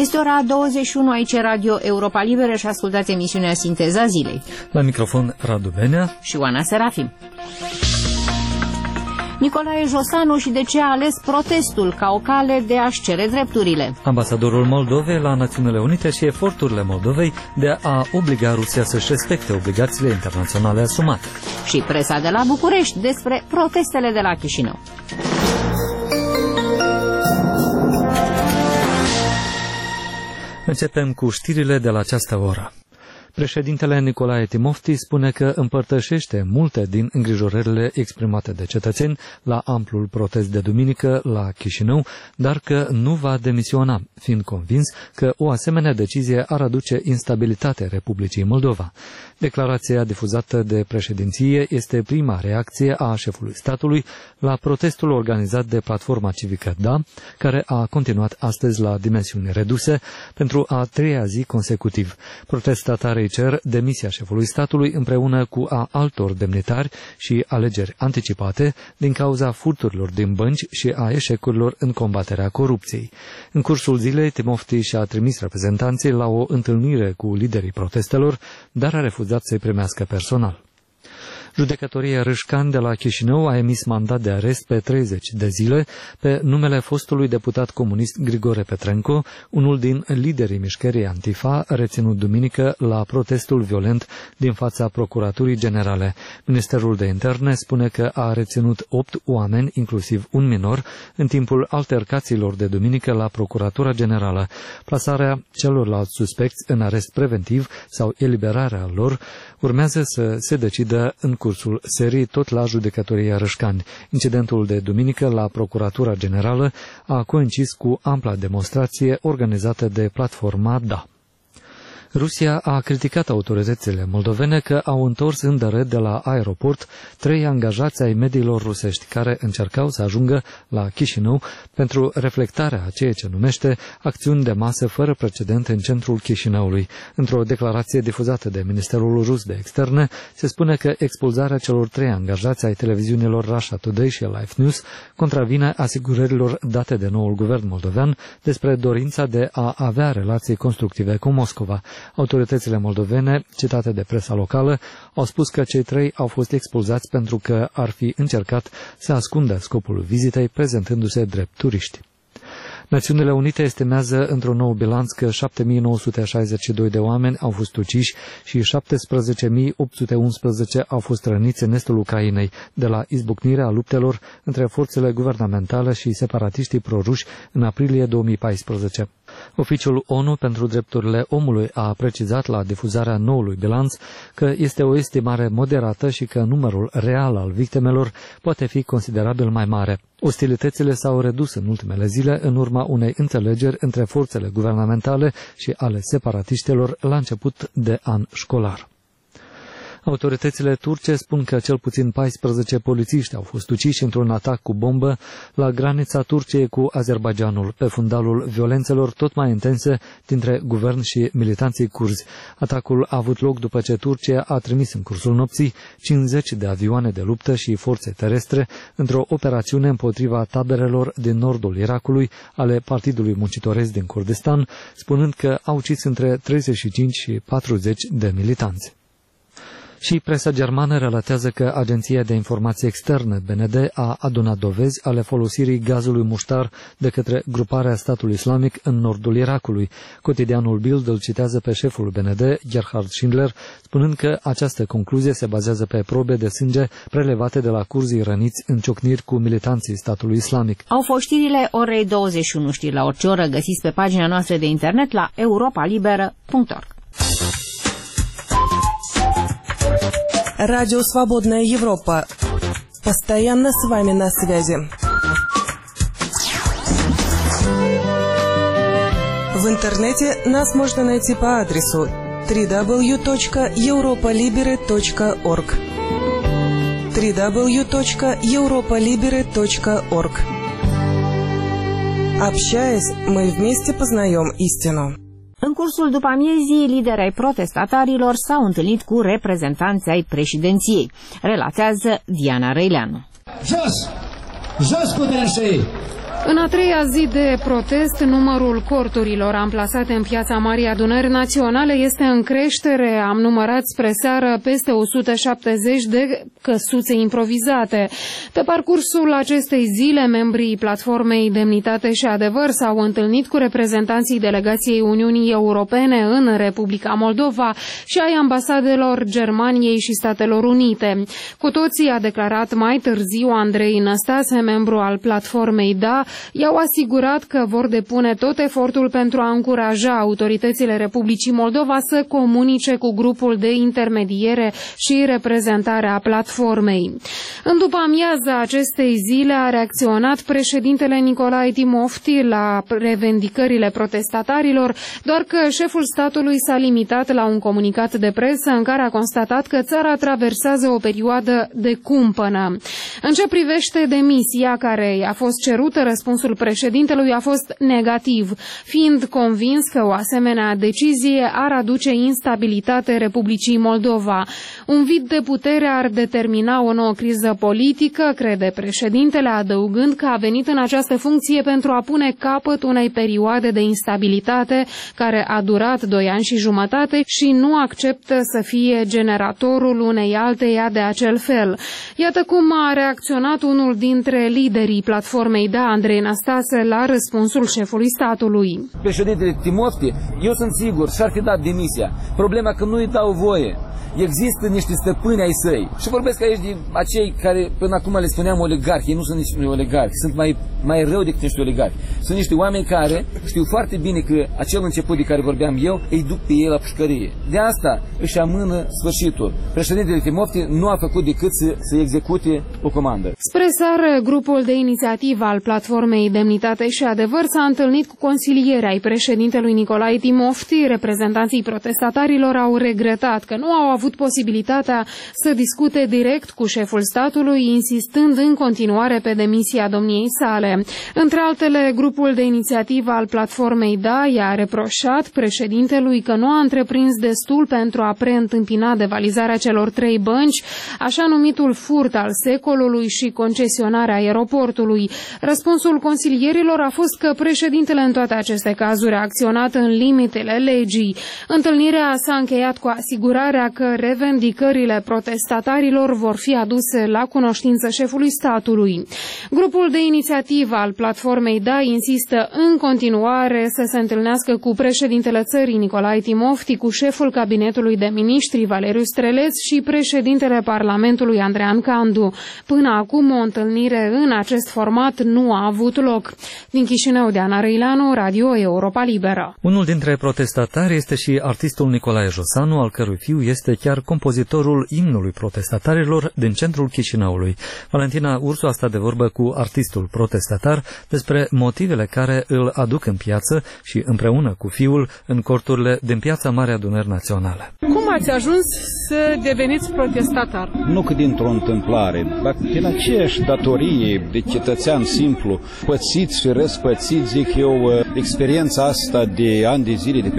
Este ora 21, aici Radio Europa Liberă și ascultați emisiunea Sinteza Zilei. La microfon Radu Benea și Oana Serafim. Nicolae Josanu și de ce a ales protestul ca o cale de a-și cere drepturile. Ambasadorul Moldovei la Națiunile Unite și eforturile Moldovei de a obliga Rusia să-și respecte obligațiile internaționale asumate. Și presa de la București despre protestele de la Chișinău. Începem cu știrile de la această oră. Președintele Nicolae Timofti spune că împărtășește multe din îngrijorările exprimate de cetățeni la amplul protest de duminică la Chișinău, dar că nu va demisiona, fiind convins că o asemenea decizie ar aduce instabilitate Republicii Moldova. Declarația difuzată de președinție este prima reacție a șefului statului la protestul organizat de Platforma Civică DA, care a continuat astăzi la dimensiuni reduse pentru a treia zi consecutiv. Protestatarii cer demisia șefului statului împreună cu a altor demnitari și alegeri anticipate din cauza furturilor din bănci și a eșecurilor în combaterea corupției. În cursul zilei, Timofti și-a trimis reprezentanții la o întâlnire cu liderii protestelor, dar a refuzat să-i primească personal. Judecătoria Râșcan de la Chișinău a emis mandat de arest pe 30 de zile pe numele fostului deputat comunist Grigore Petrenco, unul din liderii mișcării Antifa, reținut duminică la protestul violent din fața Procuraturii Generale. Ministerul de Interne spune că a reținut 8 oameni, inclusiv un minor, în timpul altercațiilor de duminică la Procuratura Generală. Plasarea celorlalți suspecți în arest preventiv sau eliberarea lor urmează să se decidă în cursul serii tot la judecătoria Râșcani. Incidentul de duminică la Procuratura Generală a coincis cu ampla demonstrație organizată de Platforma DA. Rusia a criticat autoritățile moldovene că au întors îndărât de la aeroport 3 angajați ai mediilor rusești care încercau să ajungă la Chișinău pentru reflectarea a ceea ce numește acțiuni de masă fără precedent în centrul Chișinăului. Într-o declarație difuzată de Ministerul Rus de Externe, se spune că expulzarea celor 3 angajați ai televiziunilor Russia Today și Life News contravine asigurărilor date de noul guvern moldovean despre dorința de a avea relații constructive cu Moscova. Autoritățile moldovene, citate de presa locală, au spus că cei 3 au fost expulzați pentru că ar fi încercat să ascundă scopul vizitei, prezentându-se drept turiști. Națiunile Unite estimează într-un nou bilanț că 7.962 de oameni au fost uciși și 17.811 au fost răniți în estul Ucrainei de la izbucnirea luptelor între forțele guvernamentale și separatiștii proruși în aprilie 2014. Oficiul ONU pentru drepturile omului a precizat la difuzarea noului bilanț că este o estimare moderată și că numărul real al victimelor poate fi considerabil mai mare. Ostilitățile s-au redus în ultimele zile în urma unei înțelegeri între forțele guvernamentale și ale separatiștilor la început de an școlar. Autoritățile turce spun că cel puțin 14 polițiști au fost uciși într-un atac cu bombă la granița Turciei cu Azerbaidjanul, pe fundalul violențelor tot mai intense dintre guvern și militanții curzi. Atacul a avut loc după ce Turcia a trimis în cursul nopții 50 de avioane de luptă și forțe terestre într-o operațiune împotriva taberelor din nordul Irakului ale Partidului Muncitoresc din Kurdistan, spunând că au ucis între 35 și 40 de militanți. Și presa germană relatează că Agenția de Informații Externe, BND, a adunat dovezi ale folosirii gazului muștar de către gruparea statului islamic în nordul Irakului. Cotidianul Bild îl citează pe șeful BND, Gerhard Schindler, spunând că această concluzie se bazează pe probe de sânge prelevate de la curzii răniți în ciocniri cu militanții statului islamic. Au fost știrile orei 21, știri la orice oră, găsiți pe pagina noastră de internet la europalibera.org. Радио «Свободная Европа». Постоянно с вами на связи. В интернете нас можно найти по адресу www.europalibere.org www.europalibere.org. Общаясь, мы вместе познаем истину. În cursul după amiezii, lideri ai protestatarilor s-au întâlnit cu reprezentanții ai președinției. Relatează Diana Răileanu. Jos! Jos cu dânsii! În a treia zi de protest, numărul corturilor amplasate în Piața Marii Adunări Naționale este în creștere. Am numărat spre seară peste 170 de căsuțe improvizate. Pe parcursul acestei zile, membrii Platformei Demnitate și Adevăr s-au întâlnit cu reprezentanții delegației Uniunii Europene în Republica Moldova și ai ambasadelor Germaniei și Statelor Unite. Cu toții, a declarat mai târziu Andrei Năstase, membru al Platformei DA, i-au asigurat că vor depune tot efortul pentru a încuraja autoritățile Republicii Moldova să comunice cu grupul de intermediere și reprezentare a platformei. În după amiaza acestei zile a reacționat președintele Nicolae Timofti la revendicările protestatarilor, doar că șeful statului s-a limitat la un comunicat de presă în care a constatat că țara traversează o perioadă de cumpănă. În ce privește demisia care i-a fost cerută, răspunsul președintelui a fost negativ, fiind convins că o asemenea decizie ar aduce instabilitate Republicii Moldova. Un vid de putere ar determina o nouă criză politică, crede președintele, adăugând că a venit în această funcție pentru a pune capăt unei perioade de instabilitate care a durat 2 ani și jumătate și nu acceptă să fie generatorul unei alteia de acel fel. Iată cum a reacționat unul dintre liderii Platformei DA, Andrei Năstase, la răspunsul șefului statului. Președintele Timofti, eu sunt sigur, și-ar fi dat demisia. Problema că nu îi dau voie. Există niște stăpâni ai săi. Și vorbesc aici de acei care până acum le spuneam oligarhi. Ei nu sunt niște oligarhi, sunt mai rău decât niște oligarhi. Sunt niște oameni care știu foarte bine că acel început de care vorbeam eu îi duc pe ei la pușcărie. De asta își amână sfârșitul. Președintele Timofti nu a făcut decât să execute o comandă. Spre seară, grupul de inițiativă al Platformei Demnitate și Adevăr s-a întâlnit cu consilierii ai președintelui Nicolae Timofti. Reprezentanții protestatarilor au regretat că nu au avut posibilitatea să discute direct cu șeful statului, insistând în continuare pe demisia domniei sale. Între altele, grupul de inițiativă al Platformei DA i-a reproșat președintelui că nu a întreprins destul pentru a preîntâmpina devalizarea celor 3 bănci, așa numitul furt al secolului și concesionarea aeroportului. Răspunsul consilierilor a fost că președintele în toate aceste cazuri a acționat în limitele legii. Întâlnirea s-a încheiat cu asigurarea că revendicările protestatarilor vor fi aduse la cunoștință șefului statului. Grupul de inițiativă al Platformei DA insistă în continuare să se întâlnească cu președintele țării Nicolae Timofti, cu șeful cabinetului de miniștri Valeriu Streleț și președintele Parlamentului Andrean Candu. Până acum o întâlnire în acest format nu a avut loc. Din Chișinău, Diana Răileanu, Radio Europa Liberă. Unul dintre protestatari este și artistul Nicolae Josanu, al cărui fiu este chiar compozitorul imnului protestatarilor din centrul Chișinăului. Valentina Ursu a stat de vorbă cu artistul protestatar despre motivele care îl aduc în piață și împreună cu fiul în corturile din Piața Marii Adunări Naționale. Cum ați ajuns să deveniți protestatar? Nu că dintr-o întâmplare, dar din aceeași datorie de cetățean simplu, pățiți și răspățiți, zic eu, experiența asta de ani de zile, de pe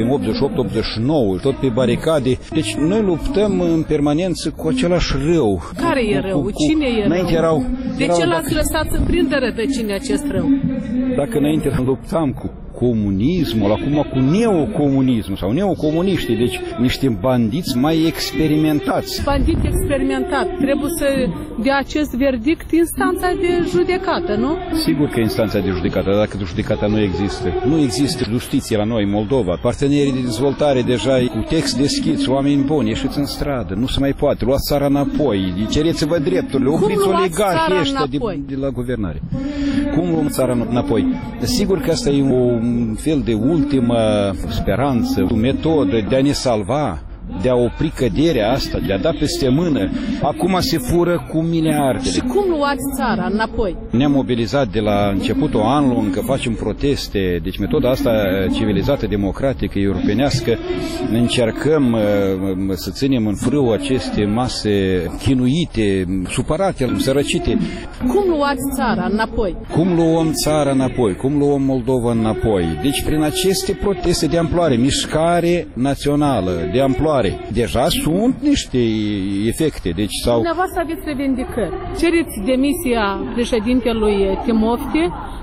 88-89, tot pe baricade. Deci noi luptăm în permanență cu același rău. Care e rău? Cine e rău? De ce l-ați lăsat să prindă rădăcini acest rău? Dacă înainte luptam cu comunismul, acum cu neocomunismul sau neocomuniștii, deci niște bandiți mai experimentați. Bandit experimentat. Trebuie să dea acest verdict instanța de judecată, nu? Sigur că instanța de judecată, dar dacă judecata nu există. Nu există justiție la noi în Moldova. Partenerii de dezvoltare deja cu text deschis, oameni buni, ieșiți în stradă, nu se mai poate, luați țara înapoi, cereți-vă drepturile, opriți oligarhii ăștia de la guvernare. Cum luăm țara înapoi? Sigur că asta e un fel de ultimă speranță, o metodă de a ne salva, de a opri căderea asta, de a da peste mână. Acum se fură cu miliardele. Și cum luați țara înapoi? Ne-am mobilizat de la începutul anului, încă facem proteste. Deci metoda asta civilizată, democratică, europenească, încercăm să ținem în frâu aceste mase chinuite, supărate, sărăcite. Cum luați țara înapoi? Cum luăm țara înapoi? Cum luăm Moldova înapoi? Deci prin aceste proteste de amploare, mișcare națională de amploare, deja sunt niște efecte. Deci Dumneavoastră aveți revendicări. Cereți demisia președintelui Timofti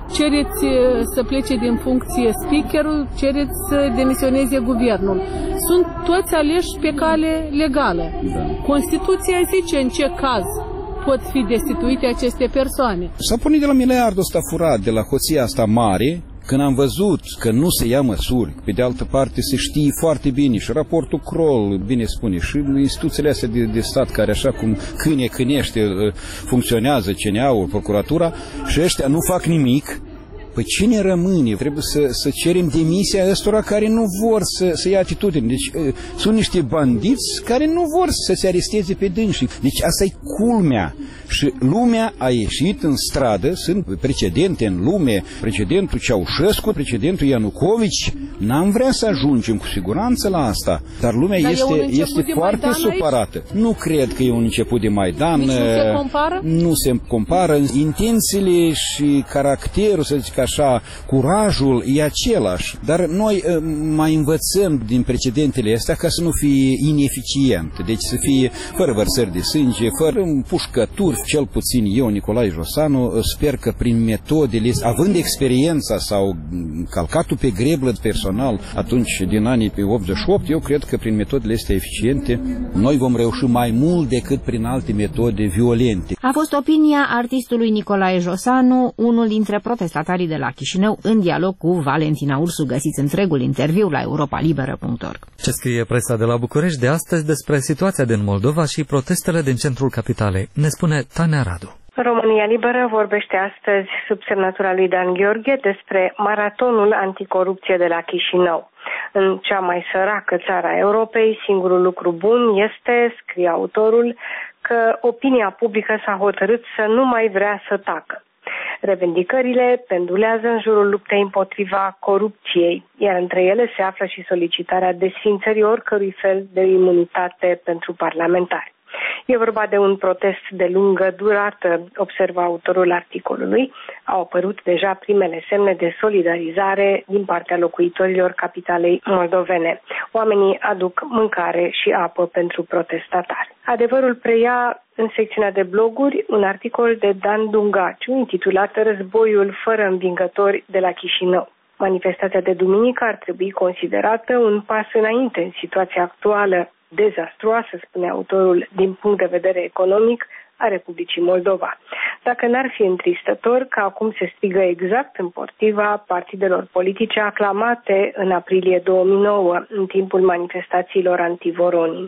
cereți să plece din funcție speakerul, cereți să demisioneze guvernul. Sunt toți aleși pe cale legală. Constituția zice în ce caz pot fi destituite aceste persoane. S-a pornit de la miliardul ăsta furat, de la hoția asta mare. Când am văzut că nu se ia măsuri, pe de altă parte se știe foarte bine și raportul Kroll, bine spune, și instituțiile astea de stat care așa cum câine cânește funcționează, CNA-ul, procuratura, și ăștia nu fac nimic. Păi cine rămâne? Trebuie să cerem demisia ăstora care nu vor să ia atitudine. Deci sunt niște bandiți care nu vor să se aresteze pe dânsii. Deci asta e culmea. Și lumea a ieșit în stradă, sunt precedente în lume, precedentul Ceaușescu, precedentul Ianucovici. N-am vrea să ajungem cu siguranță la asta, dar lumea este foarte supărată. Nu cred că e un început de Maidan. Nici nu se compară? Nu se compară. Intențiile și caracterul, să zic așa, curajul e același. Dar noi mai învățăm din precedentele astea ca să nu fie ineficient. Deci să fie fără vărsări de sânge, fără împușcături. Cel puțin eu, Nicolae Josanu, sper că prin metodele, având experiența sau calcatul pe greblă personal atunci din anii 88, eu cred că prin metodele astea eficiente noi vom reuși mai mult decât prin alte metode violente. A fost opinia artistului Nicolae Josanu, unul dintre protestatarii de la Chișinău, în dialog cu Valentina Ursu. Găsiți întregul interviu la europalibera.org. Ce scrie presa de la București de astăzi despre situația din Moldova și protestele din centrul capitalei? Ne spune Tania Radu. România Liberă vorbește astăzi sub semnătura lui Dan Gheorghe despre maratonul anticorupție de la Chișinău. În cea mai săracă țară a Europei, singurul lucru bun este, scrie autorul, că opinia publică s-a hotărât să nu mai vrea să tacă. Revendicările pendulează în jurul luptei împotriva corupției, iar între ele se află și solicitarea desființării oricărui fel de imunitate pentru parlamentari. E vorba de un protest de lungă durată, observă autorul articolului. Au apărut deja primele semne de solidarizare din partea locuitorilor capitalei moldovene. Oamenii aduc mâncare și apă pentru protestatari. Adevărul preia în secțiunea de bloguri un articol de Dan Dungaciu intitulat Războiul fără învingători de la Chișinău. Manifestația de duminică ar trebui considerată un pas înainte în situația actuală, dezastruoasă, spune autorul, din punct de vedere economic, a Republicii Moldova. Dacă n-ar fi întristător că acum se strigă exact împotriva partidelor politice aclamate în aprilie 2009, în timpul manifestațiilor antivoroni.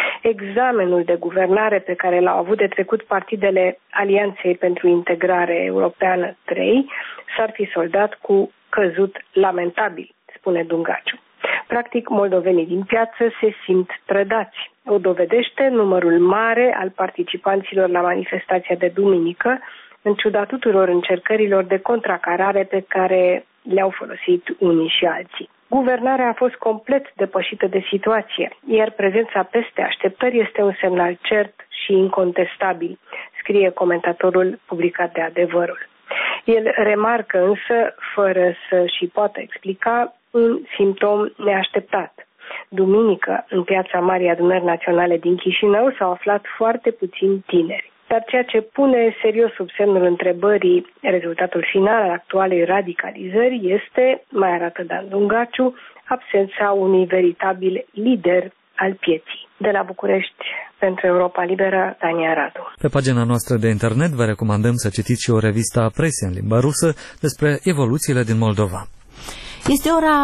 Examenul de guvernare pe care l-au avut de trecut partidele Alianței pentru Integrare Europeană 3 s-ar fi soldat cu căzut lamentabil, spune Dungaciu. Practic, moldovenii din piață se simt trădați. O dovedește numărul mare al participanților la manifestația de duminică, în ciuda tuturor încercărilor de contracarare pe care le-au folosit unii și alții. Guvernarea a fost complet depășită de situație, iar prezența peste așteptări este un semnal cert și incontestabil, scrie comentatorul publicat de Adevărul. El remarcă însă, fără să și poată explica, un simptom neașteptat. Duminică, în piața Marii Adunări Naționale din Chișinău, s-au aflat foarte puțini tineri. Dar ceea ce pune serios sub semnul întrebării rezultatul final al actualei radicalizări este, mai arată Dan Dungaciu, absența unui veritabil lider al pieții. De la București, pentru Europa Liberă, Tania Radu. Pe pagina noastră de internet vă recomandăm să citiți și o revistă a presei în limba rusă despre evoluțiile din Moldova. Este ora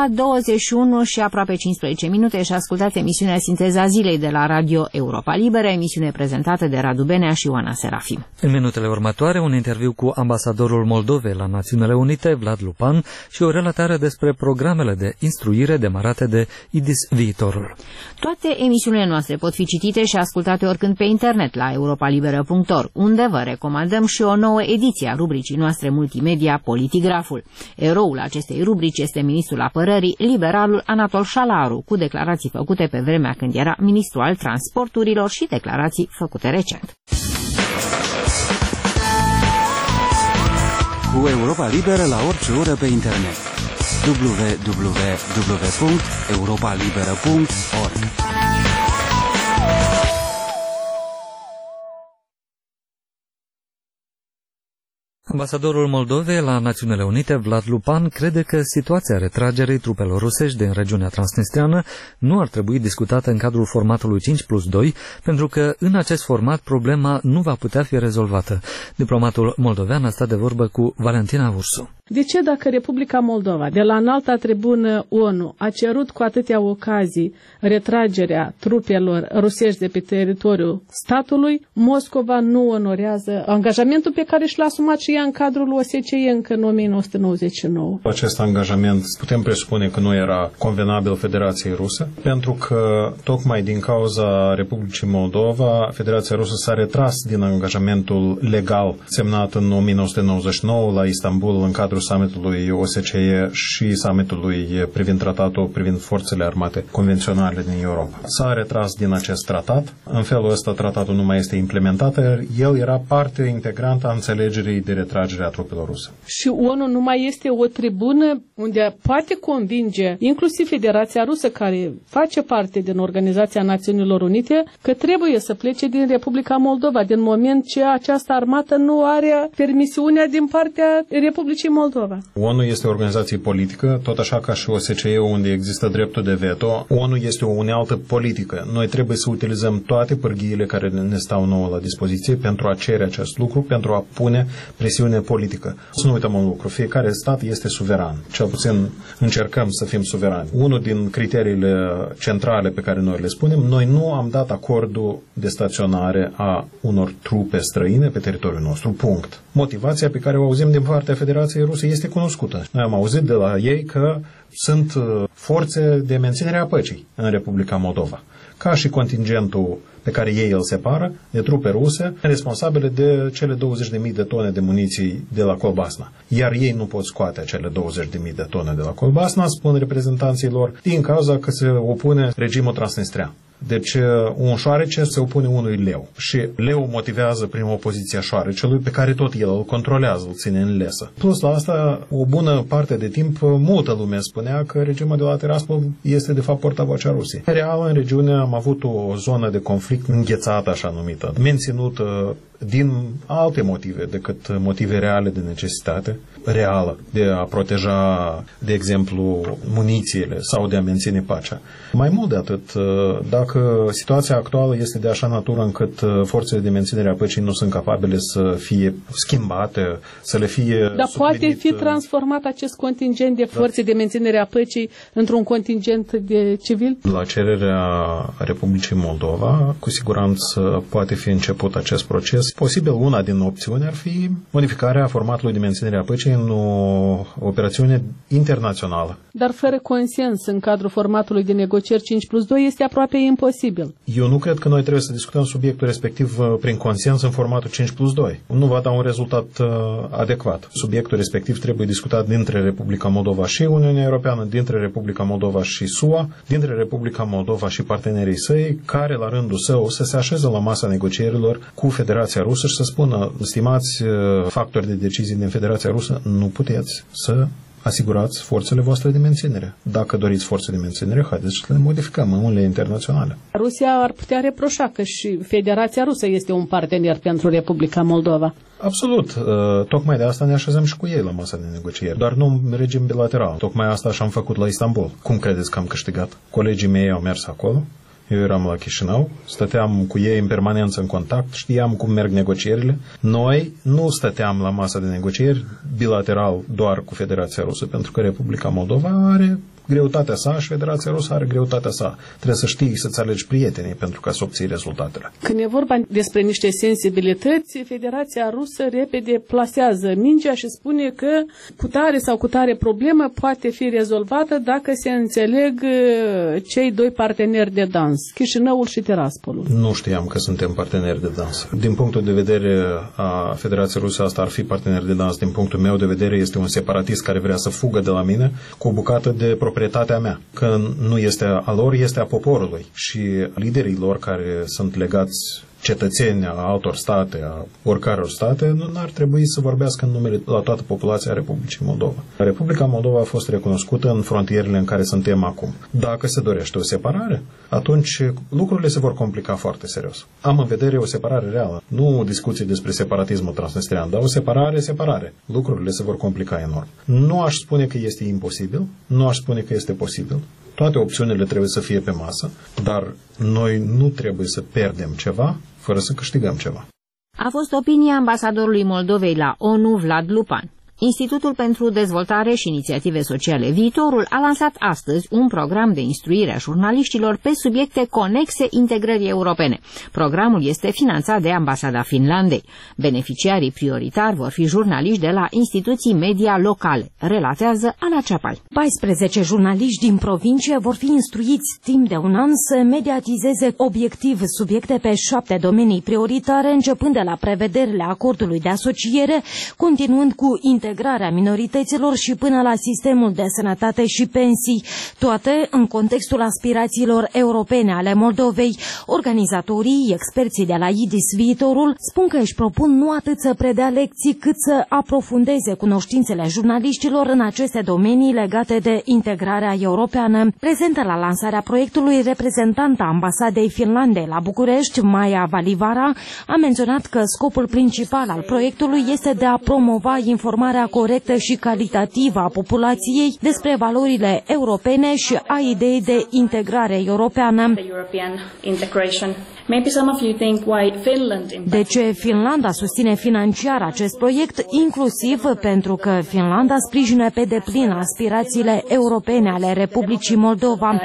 21 și aproape 15 minute și ascultați emisiunea Sinteza Zilei de la Radio Europa Liberă, emisiune prezentată de Radu Benea și Oana Serafim. În minutele următoare, un interviu cu ambasadorul Moldovei la Națiunile Unite, Vlad Lupan, și o relatare despre programele de instruire demarate de IDIS Viitorul. Toate emisiunile noastre pot fi citite și ascultate oricând pe internet la europalibera.org, unde vă recomandăm și o nouă ediție a rubricii noastre multimedia Politigraful. Eroul acestei rubrici este ministrul apărării, liberalul Anatol Șalaru, cu declarații făcute pe vremea când era ministru al transporturilor și declarații făcute recent. Cu Europa Liberă la orice oră pe internet. www.europalibera.org Ambasadorul Moldovei la Națiunile Unite, Vlad Lupan, crede că situația retragerii trupelor rusești din regiunea transnistriană nu ar trebui discutată în cadrul formatului 5+2, pentru că în acest format problema nu va putea fi rezolvată. Diplomatul moldovean a stat de vorbă cu Valentina Ursu. De ce dacă Republica Moldova, de la înalta tribună ONU, a cerut cu atâtea ocazii retragerea trupelor rusești de pe teritoriul statului, Moscova nu onorează angajamentul pe care și l-a asumat și ea în cadrul OSCE încă în 1999. Acest angajament putem presupune că nu era convenabil Federației Rusă, pentru că tocmai din cauza Republicii Moldova, Federația Rusă s-a retras din angajamentul legal semnat în 1999 la Istanbul în cadrul summitului OSCE și summitului privind tratatul privind forțele armate convenționale din Europa. S-a retras din acest tratat. În felul ăsta tratatul nu mai este implementat. El era parte integrantă a înțelegerii de retragere a trupelor ruse. Și ONU nu mai este o tribună unde poate convinge inclusiv Federația Rusă, care face parte din Organizația Națiunilor Unite, că trebuie să plece din Republica Moldova, din moment ce această armată nu are permisiunea din partea Republicii Moldova. ONU este o organizație politică, tot așa ca și OSCE, unde există dreptul de veto. ONU este o unealtă politică. Noi trebuie să utilizăm toate pârghiile care ne stau nouă la dispoziție pentru a cere acest lucru, pentru a pune presiune politică. Să nu uităm un lucru, fiecare stat este suveran. Cel puțin încercăm să fim suverani. Unul din criteriile centrale pe care noi le spunem, noi nu am dat acordul de staționare a unor trupe străine pe teritoriul nostru. Punct. Motivația pe care o auzim din partea Federației Ruse este cunoscută. Noi am auzit de la ei că sunt forțe de menținere a păcii în Republica Moldova, ca și contingentul pe care ei îl separă de trupe ruse responsabile de cele 20.000 de tone de muniții de la Colbasna. Iar ei nu pot scoate acele 20.000 de tone de la Colbasna, spun reprezentanții lor, din cauza că se opune regimul transnistrian. Deci un șoarece se opune unui leu și leu motivează prin opoziția șoarecelui pe care tot el îl controlează, îl ține în lesă. Plus la asta, o bună parte de timp, multă lume spunea că regimul de la Tiraspol este de fapt portavocea Rusiei. Real, în regiune am avut o zonă de conflict înghețată, așa numită, menținută din alte motive decât motive reale de necesitate reală de a proteja, de exemplu, munițiile sau de a menține pacea. Mai mult de atât, dacă situația actuală este de așa natură încât forțele de menținere a păcii nu sunt capabile să fie schimbate, să le fie Dar poate fi transformat acest contingent de forțe de menținere a păcii într-un contingent de civil? La cererea Republicii Moldova, cu siguranță poate fi început acest proces. Posibil una din opțiuni ar fi modificarea formatului de menținere a păcii în o operațiune internațională. Dar fără consens în cadrul formatului de negocieri 5+2 este aproape imposibil. Eu nu cred că noi trebuie să discutăm subiectul respectiv prin consens în formatul 5+2. Nu va da un rezultat adecvat. Subiectul respectiv trebuie discutat dintre Republica Moldova și Uniunea Europeană, dintre Republica Moldova și SUA, dintre Republica Moldova și partenerii săi, care la rândul său să se așeze la masa negocierilor cu Federația Rusă și să spună, stimați factori de decizii din Federația Rusă, nu puteți să asigurați forțele voastre de menținere. Dacă doriți forțe de menținere, haideți să le modificăm în unele internaționale. Rusia ar putea reproșa că și Federația Rusă este un partener pentru Republica Moldova. Absolut. Tocmai de asta ne așezăm și cu ei la masa de negocieri, dar nu în regim bilateral. Tocmai asta și-am făcut la Istanbul. Cum credeți că am câștigat? Colegii mei au mers acolo. Eu eram la Chișinău, stăteam cu ei în permanență în contact, știam cum merg negocierile. Noi nu stăteam la masa de negocieri bilateral doar cu Federația Rusă, pentru că Republica Moldova are greutatea sa și Federația Rusă are greutatea sa. Trebuie să știi să-ți alegi prietenii pentru ca să obții rezultatele. Când e vorba despre niște sensibilități, Federația Rusă repede plasează mingea și spune că cu tare sau cu tare problemă poate fi rezolvată dacă se înțeleg cei doi parteneri de dans, Chișinăul și Tiraspolul. Nu știam că suntem parteneri de dans. Din punctul de vedere a Federației Rusă, asta ar fi partener de dans. Din punctul meu de vedere, este un separatist care vrea să fugă de la mine cu o bucată de proprietatea mea. Că nu este a lor, este a poporului. Și liderii lor care sunt legați cetățeni a altor state, a oricăror state, nu ar trebui să vorbească în numele la toată populația Republicii Moldova. Republica Moldova a fost recunoscută în frontierele în care suntem acum. Dacă se dorește o separare, atunci lucrurile se vor complica foarte serios. Am în vedere o separare reală, nu discuții despre separatismul transnistrian, dar o separare. Lucrurile se vor complica enorm. Nu aș spune că este imposibil, nu aș spune că este posibil. Toate opțiunile trebuie să fie pe masă, dar noi nu trebuie să pierdem ceva fără să câștigăm ceva. A fost opinia ambasadorului Moldovei la ONU, Vlad Lupan. Institutul pentru Dezvoltare și Inițiative Sociale Viitorul a lansat astăzi un program de instruire a jurnaliștilor pe subiecte conexe integrării europene. Programul este finanțat de Ambasada Finlandei. Beneficiarii prioritari vor fi jurnaliști de la instituții media locale, relatează Ala Ceapal. 14 jurnaliști din provincie vor fi instruiți timp de un an să mediatizeze obiectiv subiecte pe 7 domenii prioritare, începând de la prevederile acordului de asociere, continuând cu integrarea minorităților și până la sistemul de sănătate și pensii, toate în contextul aspirațiilor europene ale Moldovei. Organizatorii, experții de la IDIS Viitorul, spun că își propun nu atât să predea lecții, cât să aprofundeze cunoștințele jurnaliștilor în aceste domenii legate de integrarea europeană. Prezentă la lansarea proiectului, reprezentanta Ambasadei Finlandei la București, Maia Valivara, a menționat că scopul principal al proiectului este de a promova informarea corectă și calitativă a populației despre valorile europene și a ideii de integrare europeană. De ce Finlanda susține financiar acest proiect, inclusiv pentru că Finlanda sprijină pe deplin aspirațiile europene ale Republicii Moldova.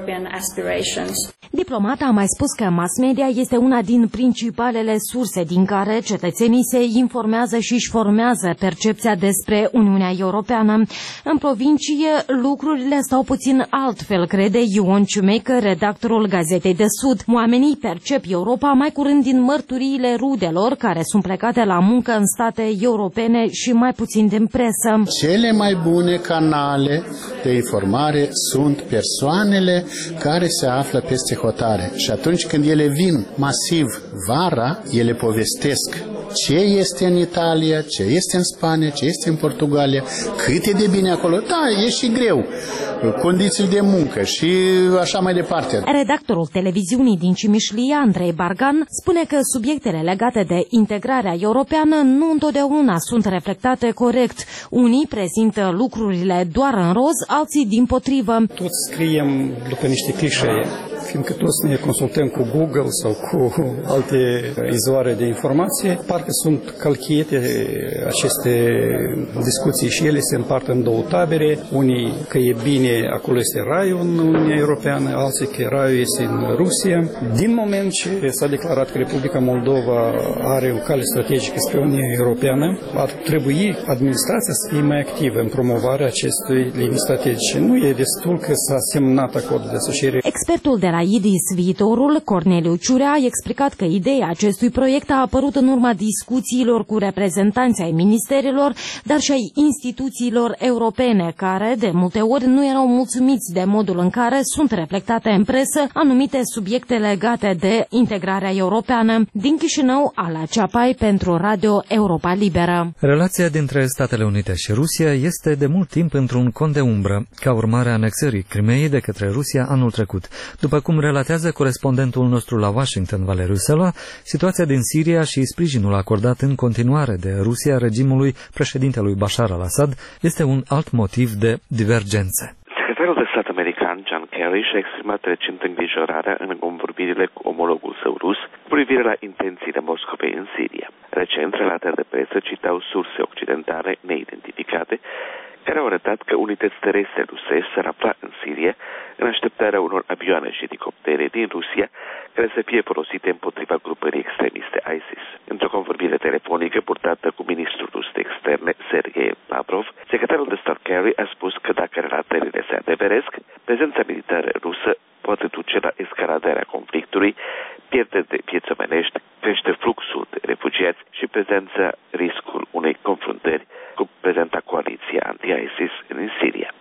Diplomata a mai spus că mass media este una din principalele surse din care cetățenii se informează și își formează percepția despre Uniunea Europeană. În provincie, lucrurile stau puțin altfel, crede Ion Ciumecă, redactorul Gazetei de Sud. Oamenii percep Europa mai curând din mărturiile rudelor care sunt plecate la muncă în state europene și mai puțin din presă. Cele mai bune canale de informare sunt persoanele care se află peste hotare. Și atunci când ele vin masiv vara, ele povestesc ce este în Italia, ce este în Spania, ce este în Portugalia, cât e de bine acolo. Da, e și greu, condiții de muncă și așa mai departe. Redactorul televiziunii din Cimișlia, Andrei Bargan, spune că subiectele legate de integrarea europeană nu întotdeauna sunt reflectate corect. Unii prezintă lucrurile doar în roz, alții dimpotrivă. Toți scriem după niște clișee, fiindcă toți ne consultăm cu Google sau cu alte izvoare de informație, parcă sunt calchiete aceste discuții și ele se împart în două tabere. Unii că e bine, acolo este raiul în Uniunea Europeană, alții că raiul este în Rusia. Din moment ce s-a declarat că Republica Moldova are o cale strategică spre Uniunea Europeană, ar trebui administrația să fie mai activă în promovarea acestui linii strategice. Nu e destul că s-a semnat acordul de asociere. Expertul de la IDIS Viitorul, Corneliu Ciurea, a explicat că ideea acestui proiect a apărut în urma discuțiilor cu reprezentanții ai ministerilor, dar și ai instituțiilor europene, care de multe ori nu erau mulțumiți de modul în care sunt reflectate în presă anumite subiecte legate de integrarea europeană. Din Chișinău, Ala Ceapai pentru Radio Europa Liberă. Relația dintre Statele Unite și Rusia este de mult timp într-un cont de umbră, ca urmare a anexării Crimeei de către Rusia anul trecut. După cum relatează corespondentul nostru la Washington, Valeriu Selva, situația din Siria și sprijinul acordat în continuare de Rusia regimului președintelui Bashar al-Assad este un alt motiv de divergențe. Secretarul de stat american John Kerry și-a exprimat recent îngrijorarea în convorbirile cu omologul său rus cu privire la intențiile Moscovei în Siria. Recent, relatări de presă citau surse occidentale neidentificate care au arătat că unități terestre rusești s-ar afla în Siria în așteptarea unor avioane și elicoptere din Rusia care să fie folosite împotriva grupării extremiste ISIS. Într-o convorbire telefonică purtată cu ministrul rus de externe Sergei Lavrov, secretarul de stat Kerry a spus că dacă relatările se adeveresc, prezența militară rusă poate duce la escaladarea conflictului, pierderi de vieți omenești, crește fluxul de refugiați și prezența riscul unei confruntări cu prezenta coaliție anti-ISIS în Siria.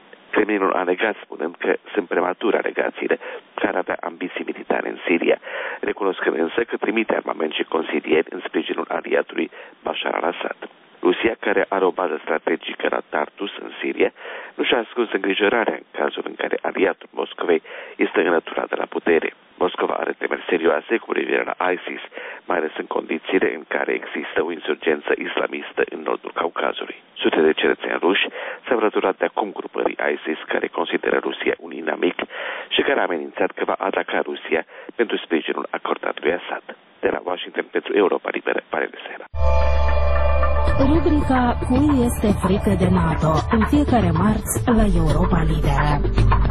Kremlinul a negat, spunând că sunt premature alegațiile care avea ambiții militare în Siria, recunoscând însă că trimite armament și consilieri în sprijinul aliatului Bashar al-Assad. Rusia, care are o bază strategică la Tartus, în Siria, nu și-a ascuns îngrijorarea în cazul în care aliatul Moscovei este înlăturat de la putere. Moscova are temeri serioase cu privire la ISIS, mai ales în condițiile în care există o insurgență islamistă în nordul Caucazului. Sute de cetățeni ruși s-au alăturat de acum grupării ISIS, care consideră Rusia un inamic și care a amenințat că va ataca Rusia pentru sprijinul acordat lui Assad. De la Washington pentru Europa Liberă, Parele Sera. Rubrica Cui este frică de NATO, în fiecare marți la Europa Liberă.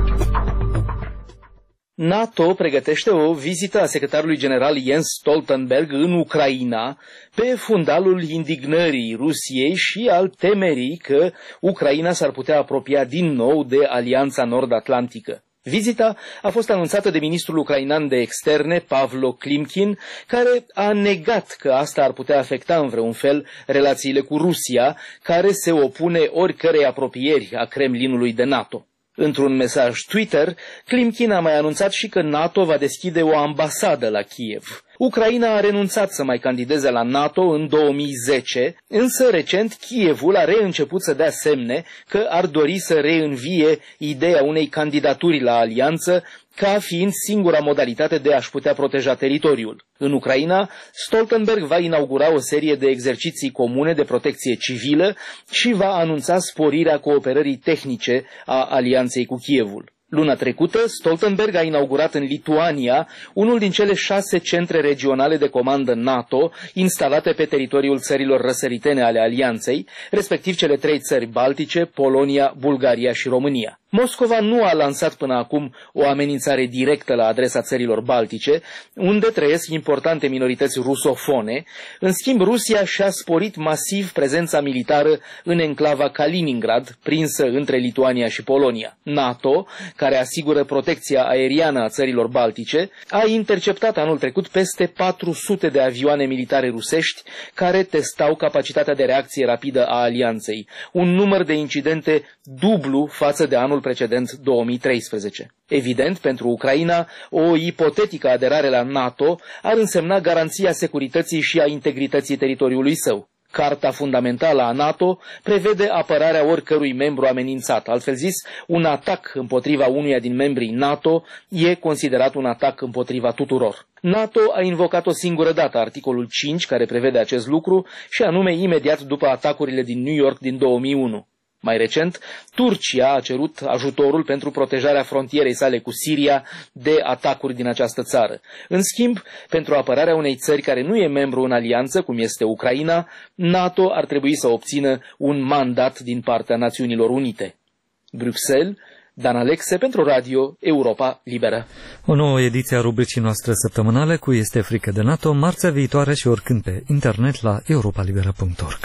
NATO pregătește o vizită a secretarului general Jens Stoltenberg în Ucraina pe fundalul indignării Rusiei și al temerii că Ucraina s-ar putea apropia din nou de Alianța Nord-Atlantică. Vizita a fost anunțată de ministrul ucrainean de externe, Pavlo Klimkin, care a negat că asta ar putea afecta în vreun fel relațiile cu Rusia, care se opune oricărei apropieri a Kremlinului de NATO. Într-un mesaj Twitter, Klimkin a mai anunțat și că NATO va deschide o ambasadă la Kiev. Ucraina a renunțat să mai candideze la NATO în 2010, însă recent Kievul a reînceput să dea semne că ar dori să reînvie ideea unei candidaturi la alianță ca fiind singura modalitate de a-și putea proteja teritoriul. În Ucraina, Stoltenberg va inaugura o serie de exerciții comune de protecție civilă și va anunța sporirea cooperării tehnice a alianței cu Kievul. Luna trecută, Stoltenberg a inaugurat în Lituania unul din cele 6 centre regionale de comandă NATO instalate pe teritoriul țărilor răsăritene ale alianței, respectiv cele 3 țări baltice, Polonia, Bulgaria și România. Moscova nu a lansat până acum o amenințare directă la adresa țărilor baltice, unde trăiesc importante minorități rusofone. În schimb, Rusia și-a sporit masiv prezența militară în enclava Kaliningrad, prinsă între Lituania și Polonia. NATO, care asigură protecția aeriană a țărilor baltice, a interceptat anul trecut peste 400 de avioane militare rusești care testau capacitatea de reacție rapidă a alianței, un număr de incidente dublu față de anul precedent 2013. Evident, pentru Ucraina, o ipotetică aderare la NATO ar însemna garanția securității și a integrității teritoriului său. Carta fundamentală a NATO prevede apărarea oricărui membru amenințat. Altfel zis, un atac împotriva unuia din membrii NATO e considerat un atac împotriva tuturor. NATO a invocat o singură dată articolul 5 care prevede acest lucru și anume imediat după atacurile din New York din 2001. Mai recent, Turcia a cerut ajutorul pentru protejarea frontierei sale cu Siria de atacuri din această țară. În schimb, pentru apărarea unei țări care nu e membru în alianță, cum este Ucraina, NATO ar trebui să obțină un mandat din partea Națiunilor Unite. Bruxelles, Dan Alexe pentru Radio Europa Liberă. O nouă ediție a rubricii noastre săptămânale cu Este frică de NATO, marțea viitoare și oricând pe internet la europalibera.org.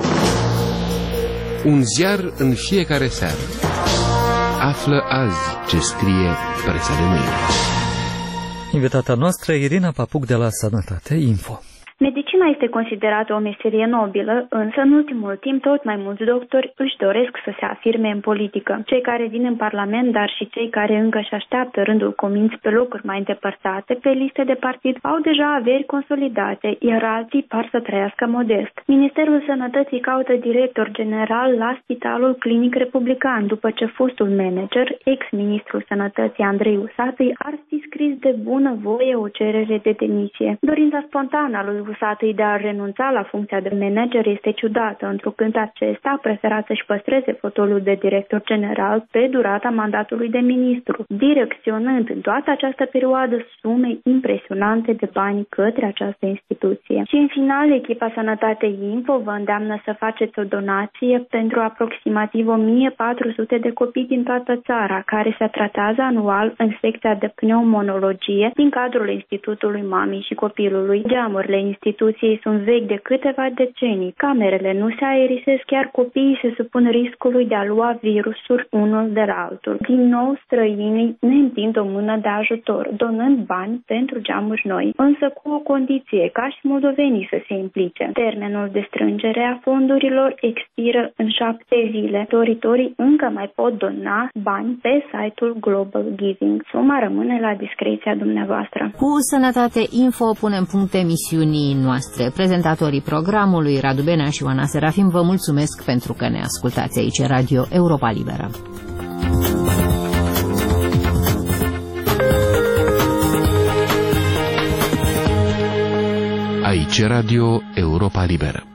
Un ziar în fiecare seară. Află azi ce scrie presa de mâine. Invitata noastră Irina Papuc de la Sănătate Info. Medicina este considerată o meserie nobilă, însă în ultimul timp tot mai mulți doctori își doresc să se afirme în politică. Cei care vin în Parlament, dar și cei care încă își așteaptă rândul cominți pe locuri mai îndepărtate, pe liste de partid, au deja averi consolidate, iar alții par să trăiască modest. Ministerul Sănătății caută director general la Spitalul Clinic Republican, după ce fostul manager, ex-ministrul Sănătății Andrei Usatăi, ar fi scris de bună voie o cerere de demisie. Dorința spontană a lui Usatăi de a renunța la funcția de manager este ciudată, întrucât acesta a preferat să-și păstreze fotoliul de director general pe durata mandatului de ministru, direcționând în toată această perioadă sume impresionante de bani către această instituție. Și în final, echipa Sănătate Info vă îndeamnă să faceți o donație pentru aproximativ 1400 de copii din toată țara, care se tratează anual în secția de pneumonologie din cadrul Institutului Mamei și Copilului. Geamurile instituției prostituției sunt vechi de câteva decenii. Camerele nu se aerisesc, iar copiii se supun riscului de a lua virusul unul de la altul. Din nou, străinii ne întind o mână de ajutor, donând bani pentru geamuri noi, însă cu o condiție, ca și moldovenii să se implice. Termenul de strângere a fondurilor expiră în 7 zile. Doritorii încă mai pot dona bani pe site-ul Global Giving. Suma rămâne la discreția dumneavoastră. Cu Sănătate Info punem punct emisiunii noastre. Prezentatorii programului Radu Benea și Oana Serafim vă mulțumesc pentru că ne ascultați aici Radio Europa Liberă. Aici Radio Europa Liberă.